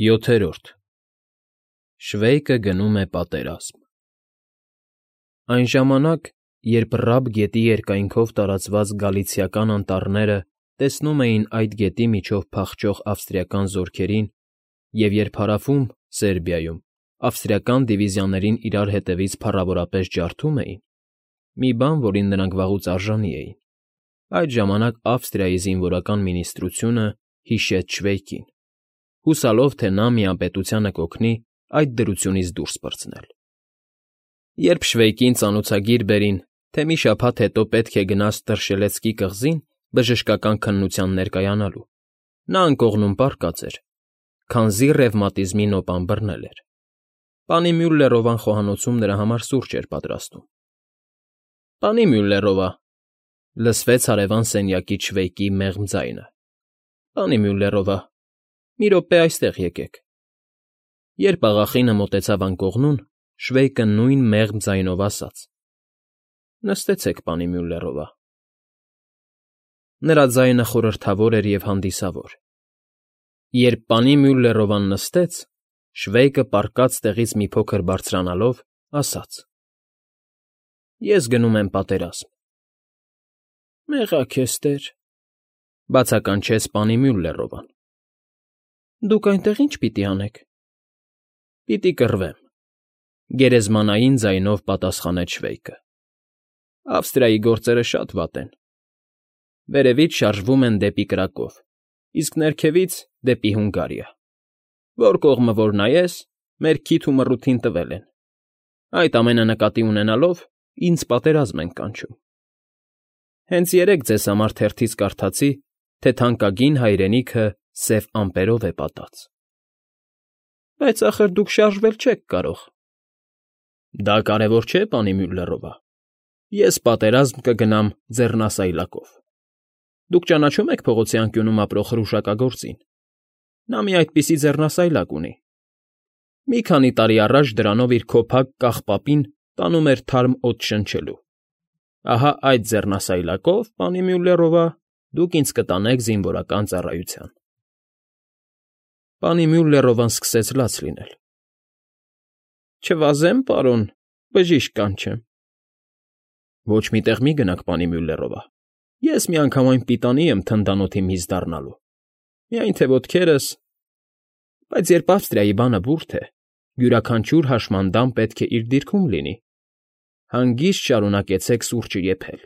7. Շվեյկը գնում է պատերազմ։ Այն ժամանակ, երբ Ռաբ գետի երկայնքով տարածված գալիցիական անտառները տեսնում էին այդ գետի միջով փախչող ավստրիական զորքերին, և երբ հարավում, Սերբիայում, ավստրիական դիվիզիաներին իրար հետևից փառավորապես ջարդում էին, մի բան, որին նրանք վաղուց արժանի էին, այդ ժամանակ Ավստրիայի զինվորական մինիստրությունը հիշեց Շվեյկին, հուսալով, թե նա միապետությանը կօգնի այդ դրությունից դուրս պրծնել։ Երբ Շվեյկին ծանոթագիր բերին, թե մի շաբաթ հետո պետք է գնաս Տրշելեցկի կղզին բժշկական քննության ներկայանալու, նա անկողնում պառկած էր, քանզի ռևմատիզմի նոպան բռնել էր։ Պանի Մյուլլերովան խոհանոցում նրա համար սուրճ էր պատրաստում։ ֊ Պանի Մյուլլերովա,֊ լսվեց հարևան սենյակից Շվեյկի մեղմ ձայնը։ ֊ Պանի Մյուլլերովա, մի րոպե այստեղ եկեք։ Երբ աղախինը մոտեցավ անկողնուն, Շվեյկը նույն մեղմ ձայնով ասաց. «Նստեցեք, պանի Մյուլլերովա»։ Նրա ձայնը խորհրդավոր էր և հանդիսավոր։ Երբ պանի Մյուլլերովան նստեց, Շվեյկը պառկած տեղից մի փոքր բարձրանալով, ասաց. «Ես գնում եմ պատերազմ»։ «Մեղա քեզ, տեր», բացականչեց պանի Մյուլլերովան։ «Դուք այնտեղ ի՞նչ պիտի անեք»։ «Պիտի կռվեմ», գերեզմանային ձայնով պատասխանեց Շվեյկը։ «Ավստրիայի գործերը շատ վատ են։ Վերևից շարժվում են դեպի Կրակով, իսկ ներքևից՝ դեպի Հունգարիա։ Որ կողմը որ նայես, մեր քիթ ու մռութին տվել են։ Այդ ամենը նկատի ունենալով, ինձ պատերազմ են կանչում։ Հենց երեկ ձեզ համար թերթից կարդացի, թե թանկագին հայրենիքը սև ամպերով է պատած»։ «Բայց ախր դուք շարժվել չեք կարող»։ «Դա կարևոր չէ, պանի Մյուլլերովա։ Ես պատերազմ կգնամ ձեռնասայլակով։ Դուք ճանաչո՞ւմ եք փողոցի անկյունում ապրող հրուշակագործին։ Նա մի այդպիսի ձեռնասայլակ ունի։ Մի քանի տարի առաջ դրանով իր քոփակ կախ պապին տանում էր թարմ օդ շնչելու։ Ահա այդ ձեռնասայլակով, պանի Մյուլլերովա, դուք ինձ կտանեք զինվորական ծառայության»։ Պանի Մյուլլերովան սկսեց լաց լինել։ «Չվազեմ, պարոն, բժիշկ կանչեմ»։ «Ոչ մի տեղ մի գնաք, պանի Մյուլլերովա, ես միանգամայն պիտանի եմ թնդանոթի միս դառնալու։ Միայն թե ոտքերս… Բայց երբ Ավստրիայի բանը բուրդ է, յուրաքանչյուր հաշմանդամ պետք է իր դիրքում լինի։ Հանգիստ շարունակեցեք սուրճը եփել»։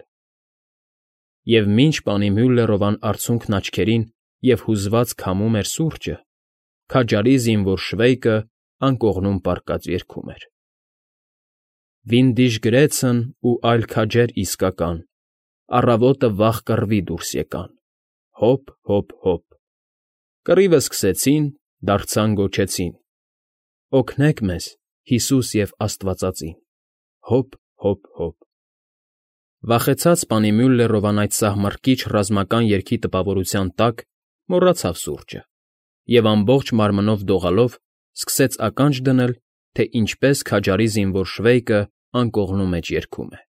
Եվ մինչ պանի Մյուլլերովան արցունքն աչքերին և հուզված քամում էր սուրճը, քաջարի զինվոր Շվեյկը անկողնում պառկած երգում էր. «Վինդիշ գրեցն ու այլ քաջեր իսկական, առավոտը վաղ կռվի դուրս եկան, հոպ, հոպ, հոպ… Կռիվը սկսեցին, դարձան գոչեցին. «Օգնեք մեզ, Հիսուս և Աստվածածին, հոպ, հոպ, հոպ»։ Վախեցած պանի Մյուլլերովան այդ սահմռկիչ ռազմական երգի տպավորության տակ մոռացավ սուրճը և ամբողջ մարմնով դողալով սկսեց ականջ դնել, թե ինչպես քաջարի զինվոր Շվեյկը անկողնու մեջ երգում է.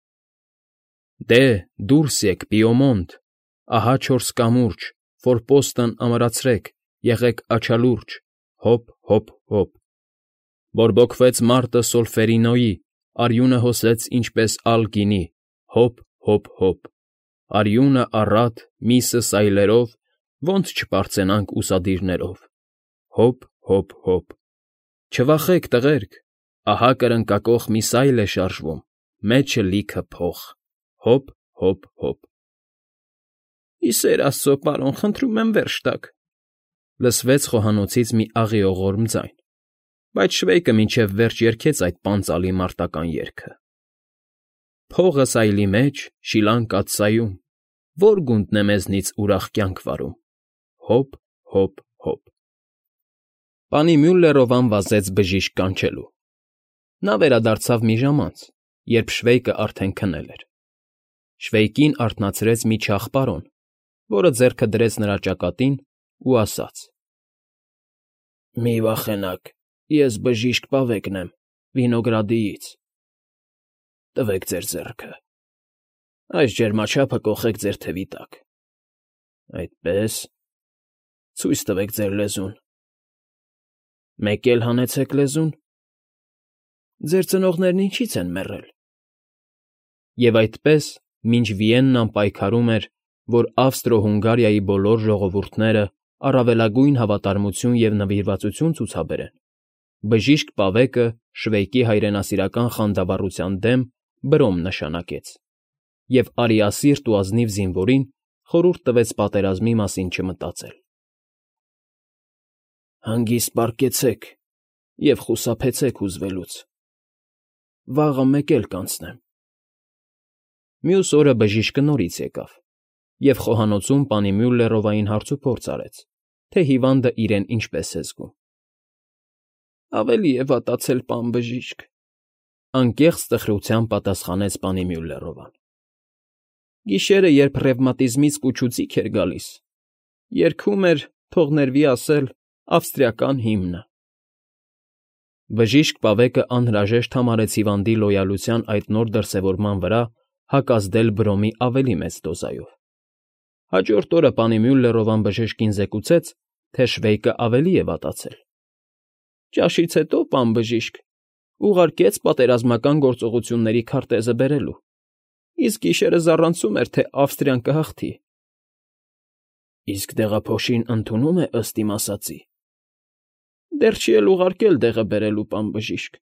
«Դե, դուրս եկ, Պիոմոնտ, ահա չորս կամուրջ, ֆորպոստն ամրացրեք, եղեք աչալուրջ, հոպ, հոպ, հոպ… Բորբոքվեց մարտը Սոլֆերինոյի, արյունը հոսեց ինչպես ալ գինի, հոպ, հոպ, հոպ… Արյունը առատ, միսը սայլերով, ոնց չպարծենանք ուսադիրներով, հոպ, հոպ, հոպ… Չվախեք, տղերք, ահա կրնկակոխ մի սայլ է շարժվում, մեջը լիքը փող, հոպ, հոպ, հոպ»։ «Ի սեր Աստծո, պարոն, խնդրում եմ վերջ տաք», լսվեց խոհանոցից մի աղիողորմ ձայն, բայց Շվեյկը մինչև վերջ երգեց այդ պանծալի մարտական երգը. «Փողը սայլի մեջ, շիլան կաթսայում, ո՞ր գունդն է մեզնից ուրախ կյանք վարում, հոպ, հոպ, հոպ»։ Պանի Մյուլլերովան վազեց բժիշկ կանչելու։ Նա վերադարձավ մի ժամ անց, երբ Շվեյկը արդեն քնել էր։ Շվեյկին արթնացրեց մի չաղ պարոն, որը ձեռքը դրեց նրա ճակատին ու ասաց. «Մի վախենաք, ես բժիշկ Պավեկն եմ, Վինոգրադիից… Տվեք ձեր ձեռքը… Այս ջերմաչափը կոխեք ձեր թևի տակ… Այդպես… Ցույց տվեք ձեր լեզուն… Մեկ էլ հանեցեք լեզուն։ Ձեր ծնողներն ինչի՞ց են մեռել։ Եվ այդպես, մինչ Վիեննան պայքարում էր, որ Ավստրո֊Հունգարիայի բոլոր ժողովուրդները առավելագույն հավատարմություն և նվիրվածություն ցուցաբերեն, բժիշկ Պավեկը Շվեյկի հայրենասիրական խանդավառության դեմ բրոմ նշանակեց և արիասիրտ ու ազնիվ զինվորին խորհուրդ տվեց պատերազմի մասին չմտածել։ Հանգիստ պառկեցեք և խուսափեցեք հուզվելուց, վաղը մեկ էլ կանցնեմ։ Մյուս օրը բժիշկը նորից եկավ և խոհանոցում պանի Մյուլլերովային հարցուփորձ արեց, թե հիվանդը իրեն ինչպես է զգում։ Ավելի է վատացել, պան բժիշկ, անկեղծ տխրությամբ պատասխանեց պանի Մյուլլերովան։ Գիշերը, երբ ռևմատիզմից կուչուձիգ էր գալիս, երգում էր, թող ներվի ասել, ավստրիական հիմնը։ Բժիշկ Պավեկը անհրաժեշտ համարեց հիվանդի լոյալության այդ նոր դրսևորման վրա հակազդել բրոմի ավելի մեծ դոզայով։ Հաջորդ օրը պանի Մյուլլերովան բժշկին զեկուցեց, թե Շվեյկը ավելի է վատացել։ Ճաշից հետո, պան բժիշկ, ուղարկեց պատերազմական գործողությունների քարտեզը բերելու, իսկ գիշերը զառանցում էր, թե Ավստրիան կհաղթի։ Իսկ դեղափոշին ընդունում է ըստ իմ ասածի։ Դեռ չի էլ ուղարկել դեղը բերելու, պան բժիշկ։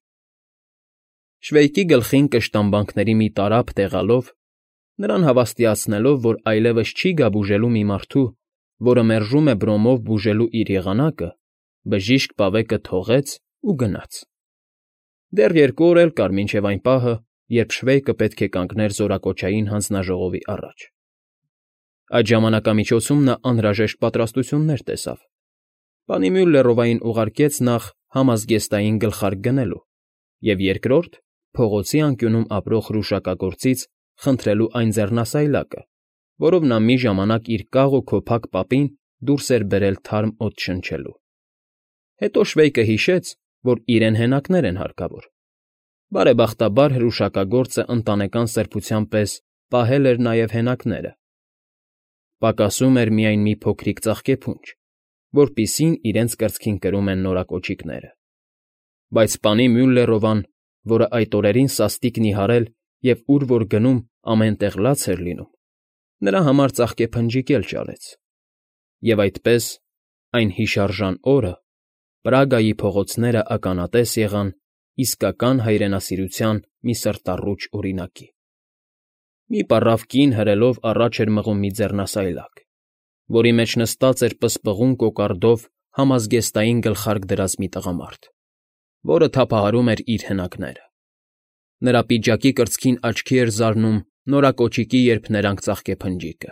Շվեյկի գլխին կշտամբանքների մի տարափ տեղալով, նրան հավաստիացնելով, որ այլևս չի գա բուժելու մի մարդու, որը մերժում է բրոմով բուժելու իր եղանակը, բժիշկ Պավեկը թողեց ու գնաց։ Դեռ 2 օր էլ կար մինչև այն պահը, երբ Շվեյկը պետք է կանգներ զորակոչային հանձնաժողովի առաջ։ Այդ ժամանակամիջոցում նա անհրաժեշտ պատրաստություններ տեսավ։ Պանի Մյուլլերովային ուղարկեց նախ համազգեստային գլխարկ գնելու և երկրորդ փողոցի անկյունում ապրող հրուշակագործից խնդրելու այն ձեռնասայլակը, որով նա մի ժամանակ իր կաղ ու քոփակ պապին դուրս էր բերել թարմ օդ շնչելու։ Հետո Շվեյկը հիշեց, որ իրեն հենակներ են հարկավոր։ Բարեբախտաբար հրուշակագործը ընտանեկան սրբության պես պահել էր նաև հենակները։ Պակասում էր միայն մի փոքրիկ ծաղկեփունջ, որպիսին իրենց կրծքին կրում են նորակոճիկները։ Բայց պանի Մյուլլերովան, որը այդ օրերին սաստիկ նիհարել և ուր որ գնում ամեն տեղ լաց էր լինում, նրա համար ծաղկեփնջիկ էլ ճարեց։ Եվ այդպես, այն հիշարժան օրը Պրագայի փողոցները ականատես եղան իսկական հայրենասիրության մի սրտառուչ օրինակի։ Մի պառավ կին հրելով առաջ էր մղում մի ձեռնասայլակ, որի մեջ նստած էր պսպղուն կոկարդով համազգեստային գլխարկ դրած մի տղամարդ, որը թափահարում էր իր հենակները։ Նրա պիջակի կրծքին աչքի էր զարնում նորակոճիկի երփներանգ ծաղկեփնջիկը։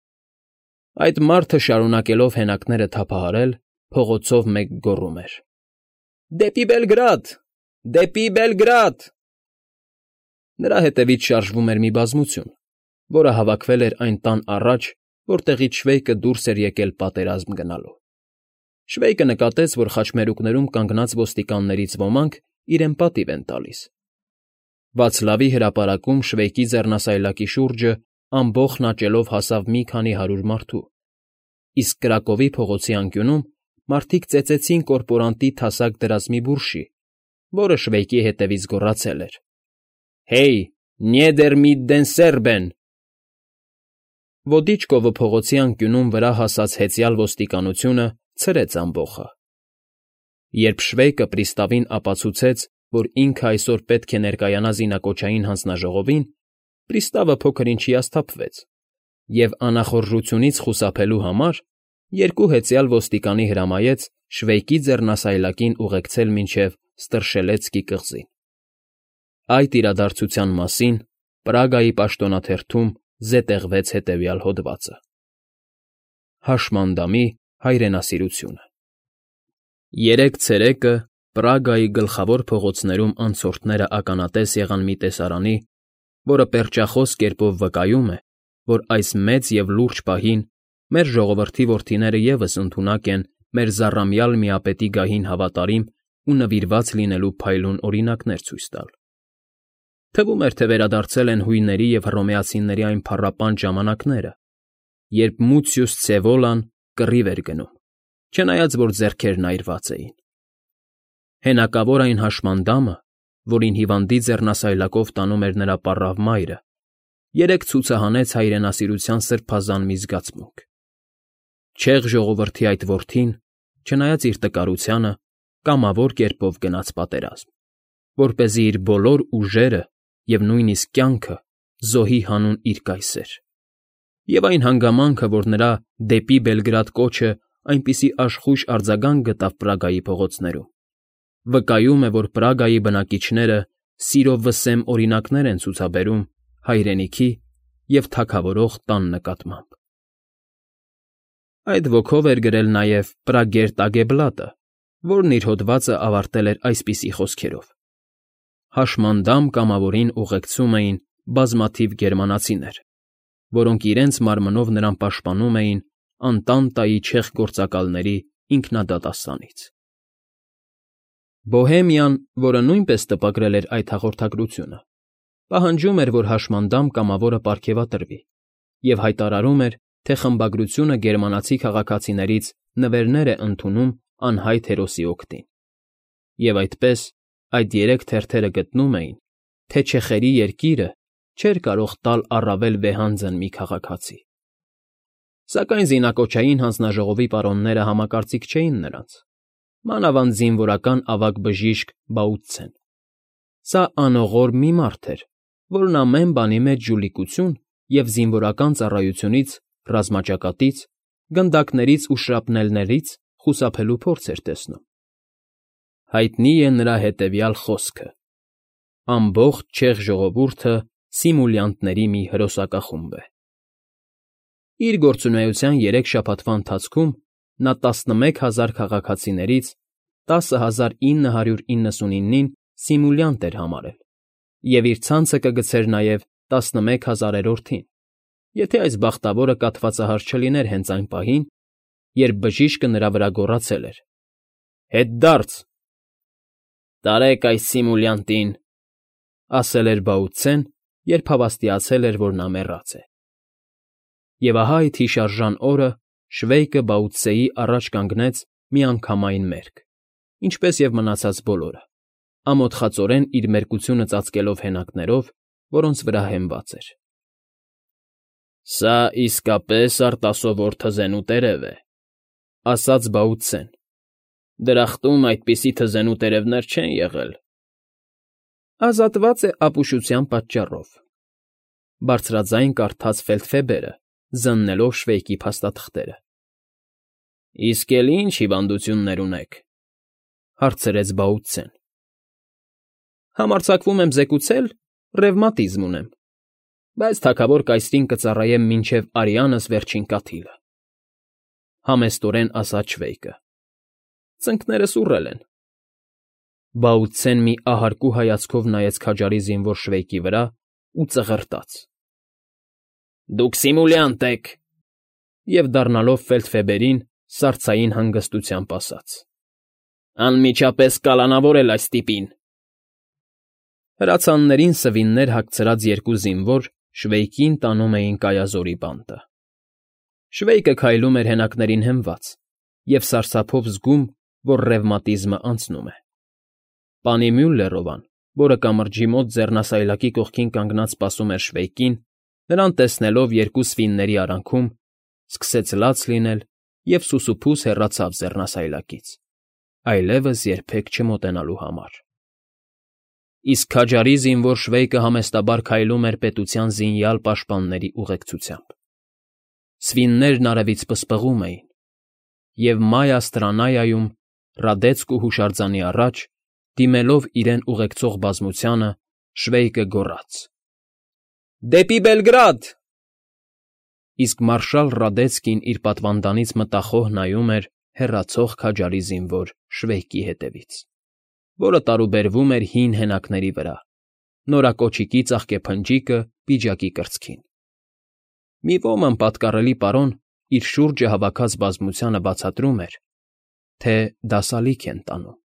Այդ մարդը, շարունակելով հենակները թափահարել, փողոցով մեկ գոռում էր. Դեպի Բելգրադ, դեպի Բելգրադ։ Նրա հետևից շարժվում էր մի բազմություն, որը հավաքվել էր այն տան առաջ, որտեղից Շվեյկը դուրս էր եկել պատերազմ գնալու։ Շվեյկը նկատեց, որ խաչմերուկներում կանգնած ոստիկաններից ոմանք իրեն պատիվ են տալիս։ Վացլավի հրապարակում Շվեյկի ձեռնասայլակի շուրջը ամբոխն աճելով հասավ մի քանի 100 մարդու, իսկ Կրակովի փողոցի անկյունում մարդիկ ծեծեցին կորպորանտի թասակ դրած մի բուրշի, որը Շվեյկի հետևից գոռացել էր. Հեյ, նյեդեր միտ դեն սերբեն։ Ոդիչկովը փողոցի անկյունում վրա հասած հեծյալ ոստիկանությունը ցրեց ամբոխը։ Երբ Շվեյկը պրիստավին ապացուցեց, որ ինքը այսօր պետք է ներկայանա զինակոչային հանձնաժողովին, պրիստավը փոքր-ինչ հիասթափվեց և անախորժությունից խուսափելու համար 2 հեծյալ ոստիկանի հրամայեց Շվեյկի ձեռնասայլակին ուղեկցել մինչև Ստրշելեցկի կղզին։ Այդ իրադարձության մասին Պրագայի պաշտոնաթերթում զետեղվեց հետևյալ հոդվածը. Հաշմանդամի հայրենասիրությունը։ 3 ցերեկը Պրագայի գլխավոր փողոցներում անցորդները ականատես եղան մի տեսարանի, որը պերճախոս կերպով վկայում է, որ այս մեծ և լուրջ պահին մեր ժողովրդի որդիները ևս ընդունակ են մեր զառամյալ միապետի գահին հավատարիմ ու նվիրված լինելու փայլուն օրինակներ ցույց տալ։ Թվում էր, թե վերադարձել են հույների և հռոմեացիների այն փառապանջ ժամանակները, երբ Մուցիուս Ցևոլան կռիվ էր գնում, չնայած որ ձեռքերն այրված էին։ Հենակավոր այն հաշմանդամը, որին հիվանդի ձեռնասայլակով տանում էր նրա պառավ մայրը, երեկ ցուցահանեց հայրենասիրության սրբազան մի զգացմունք. չեղ ժողովրդի այդ որդին, չնայած իր տկարությանը, կամավոր կերպով գնաց պատերազմ, որպեսզի իր բոլոր ուժերը և նույնիսկ կյանքը զոհի հանուն իր կայսեր։ Եվ այն հանգամանքը, որ նրա «Դեպի Բելգրադ» կոչը այնպիսի աշխույժ արձագանք գտավ Պրագայի փողոցներում, վկայում է, որ Պրագայի բնակիչները սիրո վսեմ օրինակներ են ցուցաբերում հայրենիքի և թագավորող տան նկատմամբ։ Այդ ոգով էր գրել նաև Պրագեր Տագեբլատը, որն իր հոդվածը ավարտել էր այսպիսի խոսքերով. «Հաշմանդամ կամավորին ուղեկցում էին բազմաթիվ գերմանացիներ, որոնք իրենց մարմնով նրան պաշտպանում էին Անտանտայի չեխ գործակալների ինքնադատաստանից»։ Բոհեմիան, որը նույնպես տպագրել էր այդ հաղորդագրությունը, պահանջում էր, որ հաշմանդամ կամավորը պարգևատրվի, և հայտարարում էր, թե խմբագրությունը գերմանացի քաղաքացիներից նվերներ է ընդունում անհայտ հերոսի օգտին։ Եվ այդպես այդ երեք թերթերը գտնում էին, թե չեխերի երկիրը չէր կարող տալ առավել վեհանձն մի քաղաքացի։ Սակայն զինակոչային հանձնաժողովի պարոնները համակարծիք չէին նրանց, մանավանդ զինվորական ավագ բժիշկ Բաուցցեն։ Սա անողորմ մի մարդ էր, որն ամեն բանի մեջ ժուլիկություն և զինվորական ծառայությունից, ռազմաճակատից, գնդակներից ու շրապնելներից խուսափելու փորձ էր տեսնում։ Հայտնի է նրա հետևյալ խոսքը. «Ամբողջ չեխ ժողովուրդը սիմուլյանտների մի հրոսակախումբ է»։ Իր գործունեության 3 շաբաթվա ընթացքում նա 11,000 քաղաքացիներից 10,999-ին սիմուլյանտ էր համարել և իր ցանցը կգցեր նաև 11,000-րդին, եթե այս բախտավորը կաթվածահար չլիներ հենց այն պահին, երբ բժիշկը նրա վրա գոռացել էր. «Հետդարձ»։ «Տարեք այս սիմուլյանտին», ասել էր Բաուցցեն, երբ հավաստիացել էր, որ նա մեռած է։ Եվ ահա այդ հիշարժան օրը Շվեյկը Բաուցցեի առաջ կանգնեց միանգամայն մերկ, ինչպես և մնացած բոլորը, ամոթխածորեն իր մերկությունը ծածկելով հենակներով, որոնց վրա հենված էր։ «Սա իսկապես արտասովոր թզենու տերև է», ասաց Բաուցցեն։ «Դրախտում այդպիսի թզենու տերևներ չեն եղել»։ «Ազատված է ապուշության պատճառով», բարձրաձայն կարդաց ֆելդֆեբերը, զննելով Շվեյկի փաստաթղթերը։ «Իսկ էլի ինչ հիվանդություններ ունեք», հարցրեց Բաուցցեն։ «Համարձակվում եմ զեկուցել, ռևմատիզմ ունեմ, բայց թագավոր կայսրին կծառայեմ մինչև արյանս վերջին կաթիլը», համեստորեն ասաց Շվեյկը։ «Ծնկներս ուռել են»։ Բաուցցեն մի ահարկու հայացքով նայեց քաջարի զինվոր Շվեյկի վրա ու ծղրտաց. «Դուք սիմուլյանտ եք», և դառնալով ֆելդֆեբերին սառցային հանգստությամբ ասաց. «Անմիջապես կալանավորել այս տիպին»։ Հրացաններին սվիններ հագցրած 2 զինվոր Շվեյկին տանում էին կայազորի բանտը։ Շվեյկը քայլում էր հենակներին հենված և սարսափով զգում, որ ռևմատիզմը անցնում է։ Պանի Մյուլլերովան, որը կամրջի մոտ ձեռնասայլակի կողքին կանգնած սպասում էր Շվեյկին, նրան տեսնելով 2 սվինների արանքում, սկսեց լաց լինել և սուսուփուս հեռացավ ձեռնասայլակից, այլևս երբեք չմոտենալու համար։ Իսկ քաջարի զինվոր Շվեյկը համեստաբար քայլում էր պետության զինյալ պաշտպանների ուղեկցությամբ։ Սվիններն արևից պսպղում էին, և Մայա Ստրանայայում, Ռադեցկու հուշարձանի առաջ, դիմելով իրեն ուղեկցող բազմությանը, Շվեյկը գոռաց. «Դեպի Բելգրադ»։ Իսկ մարշալ Ռադեցկին իր պատվանդանից մտախոհ նայում էր հեռացող քաջարի զինվոր Շվեյկի հետևից, որը տարուբերվում էր հին հենակների վրա, նորակոչիկի ծաղկեփնջիկը պիջակի կրծքին։ Մի ոմ անպատկառելի պարոն իր շուրջը հավաքած բազմությանը բացատրում էր, թե դասալիկ են տանում։